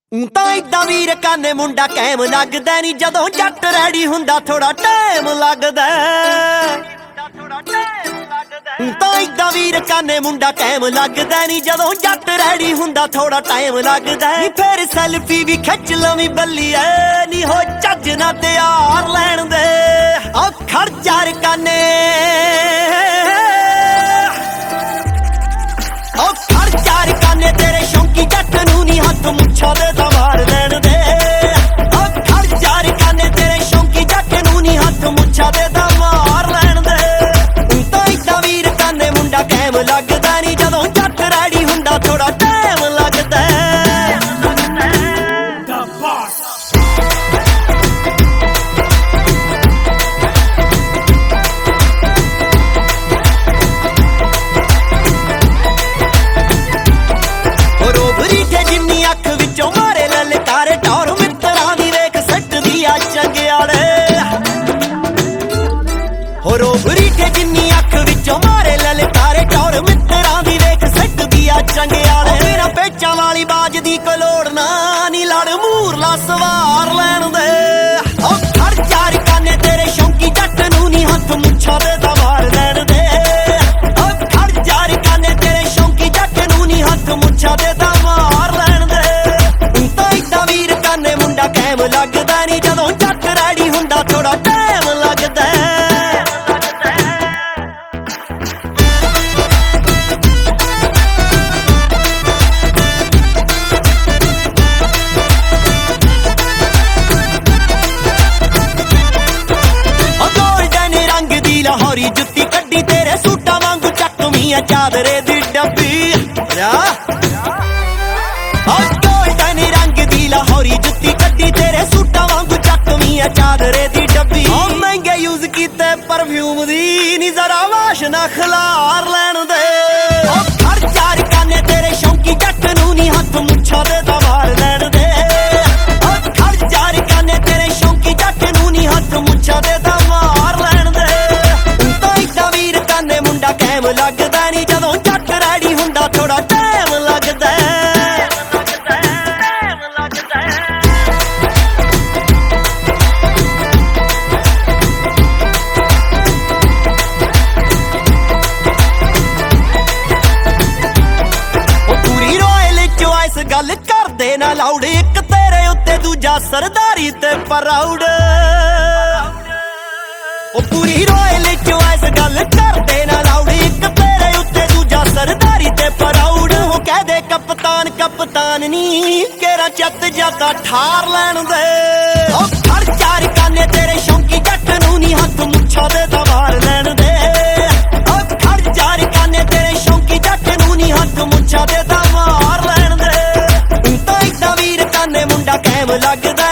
ਤਾਂ ਇਦਾਂ ਵੀਰ ਕਾਨੇ ਮੁੰਡਾ ਕੈਮ ਲੱਗਦਾ ਨਹੀਂ ਜਦੋਂ ਜੱਟ ਰੈਡੀ ਹੁੰਦਾ ਥੋੜਾ ਟਾਈਮ ਲੱਗਦਾ ਤਾਂ ਇਦਾਂ ਵੀਰ ਕਾਨੇ ਮੁੰਡਾ ਕੈਮ ਲੱਗਦਾ ਨਹੀਂ ਜਦੋਂ ਜੱਟ ਰੈਡੀ ਹੁੰਦਾ ਥੋੜਾ ਟਾਈਮ ਲੱਗਦਾ ਨੀ ਫੇਰ ਸੈਲਫੀ ਵੀ ਖਿੱਚ ਲਵੀਂ ਬੱਲੀਏ ਨੀ ਹੋ ਚੱਜ ਨਾ ਤਿਆਰ ਲੈਣ ਦੇ ਆ ਖੜ ਚਾਰ ਕਾਨੇ ਆ ਖੜ ਚਾਰ ਕਾਨੇ ਤੇਰੇ ਸ਼ੌਂਕੀ ਜੱਟ ਨੂੰ ਨੀ ਹੱਥ ਮੁੱਛਾਂ ਦੇ ਦਵਾਰ ਲੈਣ ਦੇ ਆ ਖੜ ਚਾਰ ਕਾਨੇ ਤੇਰੇ ਸ਼ੌਂਕੀ ਜੱਟ ਨੂੰ ਨੀ ਹੱਥ ਮੁੱਛਾਂ ਦੇ ਦਵਾਰ ਲੈਣ ਦੇ ਤਾਂ ਇਦਾਂ ਵੀਰ ਕਾਨੇ ਮੁੰਡਾ ਕੈਮ ਲੱਗਦਾ ਨੀ ਜਦੋਂ ਜੱਟ ਰੈਡੀ ਹੁੰਦਾ ਥੋੜਾ ਟਾਈਮ ਲੱਗਦਾ ਰੋਬਰੀ ਤੇ ਜਿੰਨੀ ਅੱਖ ਵਿੱਚੋਂ ਮਾਰੇ ਲਲਕਾਰੇ ਟੌਰ ਮਿੱਤਰਾਂ ਦੀ ਵੇਖ ਸਿੱਟਦੀ ਆ ਚੰਗਿਆਲੇ ਮੇਰਾ ਪੇਚਾਂ ਵਾਲੀ ਬਾਜ ਦੀ ਕਲੋੜ ਨਾ ਨੀ ਲੜ ਮੂਰਲਾ ਸਵਾਰ ਲੈਣ ਦੇ ਓ ਖੜ ਚਾਰ ਕਾਨੇ ਤੇਰੇ ਸ਼ੌਂਕੀ ਜੱਟ ਨੂੰ ਨੀ ਹੱਥ ਮੁੱਛਾਂ ਦੇ ਦਵਾਰ ਲੈਣ ਦੇ ਓ ਖੜ ਚਾਰ ਕਾਨੇ ਤੇਰੇ ਸ਼ੌਂਕੀ ਜੱਟ ਨੂੰ ਨੀ ਹੱਥ ਮੁੱਛਾਂ ਦੇ ਦਵਾਰ ਲੈਣ ਦੇ ਤਾਂ ਇਦਾਂ ਵੀਰ ਕਾਨੇ ਮੁੰਡਾ ਕੈਮ ਲੱਗਦਾ ਨੀ ਜਦੋਂ ਜੱਟ ਰੈਡੀ ਹੁੰਦਾ ਥੋੜਾ ਟਾਈਮ ਲੱਗਦਾ ਲਾਹੌਰੀ ਜੁੱਤੀ ਕੱਢੀ ਤੇਰੇ ਸੂਟਾਂ ਵਾਂਗੂ ਚੱਕਵੀਂ ਆ ਚਾਦਰੇ ਦੀ ਡੱਬੀ ਗੋਲਡਨ ਰੰਗ ਦੀ ਲਾਹੌਰੀ ਜੁੱਤੀ ਕੱਢੀ ਤੇਰੇ ਸੂਟਾਂ ਵਾਂਗੂ ਚੱਕਵੀਂ ਆ ਚਾਦਰੇ ਦੀ ਡੱਬੀ ਉਹ ਮਹਿੰਗੇ ਯੂਜ਼ ਕੀਤੇ ਪਰਫਿਊਮ ਦੀ ਨੀ ਜ਼ਰਾ ਵਾਸ਼ਨਾ ਖਲਾਰ ਲੈਣ ਦੇ ਉਹ ਖੜ ਚਾਰ ਕਾਨੇ ਤੇਰੇ ਸ਼ੌਂਕੀ ਜੱਟ ਨੂੰ ਨੀ ਹੱਥ ਮੁੱਛਾਂ ਦੇ ਦਵਾਰ ਲੈਣ ਦੇ ਉਹ ਖੜ ਚਾਰ ਕਾਨੇ ਤੇਰੇ ਸ਼ੌਂਕੀ ਜੱਟ ਨੂੰ ਨੀ ਹੱਥ ਮੁੱਛਾਂ ਦੇ ਦਵਾਰ ਲੈਣ ਦੇ ਮੁੰਡਾ ਕੈਮ ਲੱਗਦਾ ਨੀ ਜਦੋਂ ਜੱਟ ਰੈਡੀ ਹੁੰਦਾ ਥੋੜਾ ਟਾਈਮ ਲੱਗਦਾ ਉਹ ਪੂਰੀ ਰੋਇਲ ਚੁਆਇਸ ਗੱਲ ਕਰਦੇ ਨਾ ਲਾਉਡ ਇੱਕ ਤੇਰੇ ਉੱਤੇ ਦੂਜਾ ਸਰਦਾਰੀ ਤੇ ਪ੍ਰਾਊਡ ਉਹ ਪੂਰੀ ਰੋਇਲ ਚੁਆਇਸ ਗੱਲ ਕਰਦੇ ਨਾ ਲਾਉਡ ਇੱਕ ਤੇਰੇ ਉੱਤੇ ਦੂਜਾ ਸਰਦਾਰੀ ਤੇ ਪ੍ਰਾਊਡ ਉਹ ਕਹਦੇ ਕਪਤਾਨ ਕਪਤਾਨ ਨੀ ਕੇਰਾ ਚੱਤ ਜਾਂਦਾ ਠਾਰ ਲੈਣ ਦੇ ਉਹ ਖੜ ਚਾਰ ਕਾਨੇ ਤੇਰੇ ਸ਼ੌਂਕੀ ਜੱਟ ਨੂੰ ਨੀ ਹੱਥ ਮੁੱਛਾਂ ਦੇ ਦਵਾਰ ਲੈਣ ਦੇ ਉਹ ਖੜ ਚਾਰ ਕਾਨੇ ਤੇਰੇ ਸ਼ੌਂਕੀ ਜੱਟ ਨੂੰ ਨੀ ਹੱਥ ਮੁੱਛਾਂ ਦੇ ਦਵਾਰ ਲੈਣ ਦੇ ਤਾਂ ਇਦਾਂ ਵੀਰ ਕਾਨੇ ਮੁੰਡਾ ਕੈਮ ਲੱਗਦਾ